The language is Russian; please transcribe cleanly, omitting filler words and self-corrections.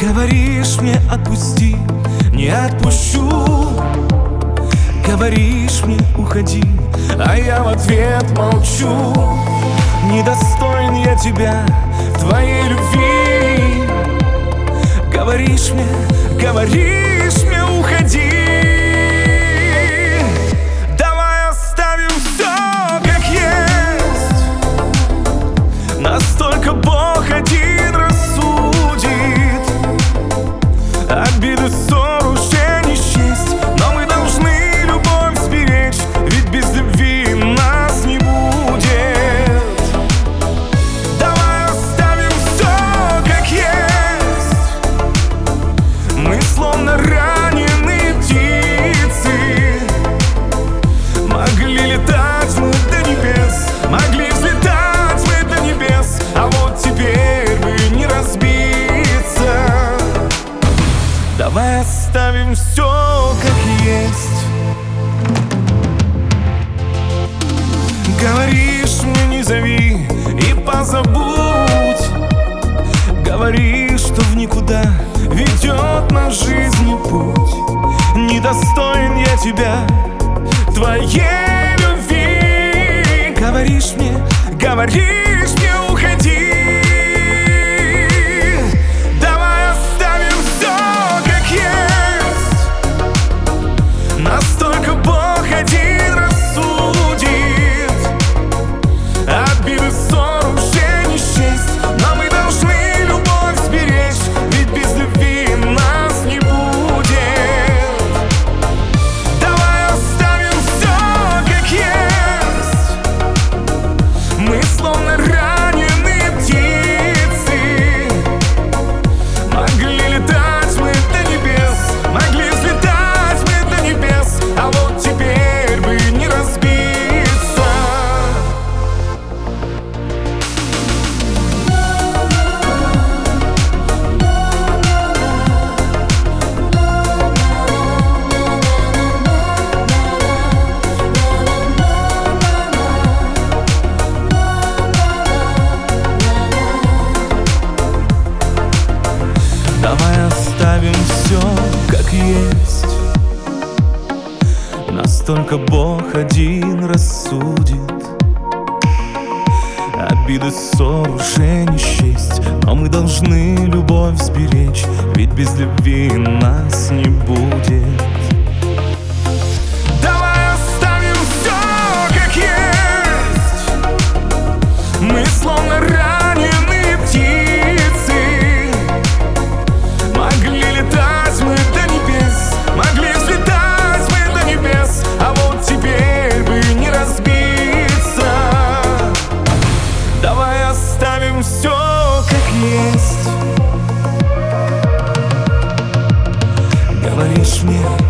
Говоришь мне отпусти, не отпущу. Говоришь мне уходи, а я в ответ молчу. Недостоин я тебя, твоей любви. Говоришь мне уходи. Давай оставим все как есть. Настолько Бог один рассудит. Обиды, ссор уже не счесть, но мы должны любовь сберечь, ведь без любви нас не будет. Давай оставим все как есть. Мы словно раненые птицы. Могли летать мы до небес, могли взлетать мы до небес, а вот теперь бы не разбиться. Давай оставим все как есть. Говоришь мне не зови и позабудь. Говоришь, что в никуда ведет наш жизни путь. Недостоин я тебя, твоей любви. Говоришь мне уходи. Давай оставим все как есть. Настолько Бог один рассудит. Обиды, ссор уже не счесть, но мы должны любовь сберечь, ведь без любви нас не будет. Давай оставим все как есть. Мы словно раненые птицы. Могли летать мы до небес, могли взлетать мы до небес, а вот теперь бы не разбиться. Давай оставим все как есть. Настолько Бог один рассудит. Обиды, ссор уже не счесть, но мы должны любовь сберечь, ведь без любви нас не будет. Давай оставим все как есть. Мы словно раненые птицы. Могли летать мы до небес, могли взлетать мы до небес, а вот теперь бы не разбиться. Давай оставим все как есть. Говоришь мне